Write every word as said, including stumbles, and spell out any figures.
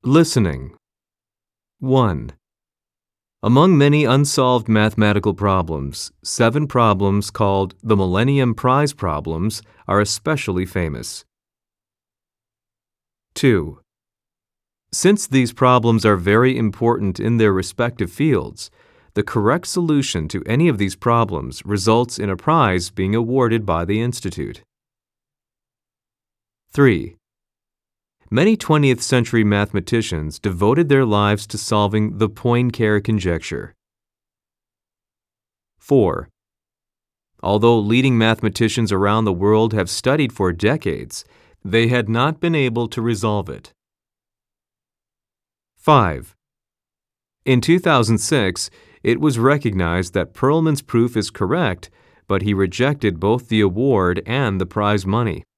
Listening. one. Among many unsolved mathematical problems, seven problems called the Millennium Prize problems are especially famous. two. Since these problems are very important in their respective fields, the correct solution to any of these problems results in a prize being awarded by the Institute. three. Many twentieth century mathematicians devoted their lives to solving the Poincare conjecture. four. Although leading mathematicians around the world have studied for decades, they had not been able to resolve it. five. In two thousand six, it was recognized that Perlman's proof is correct, but he rejected both the award and the prize money.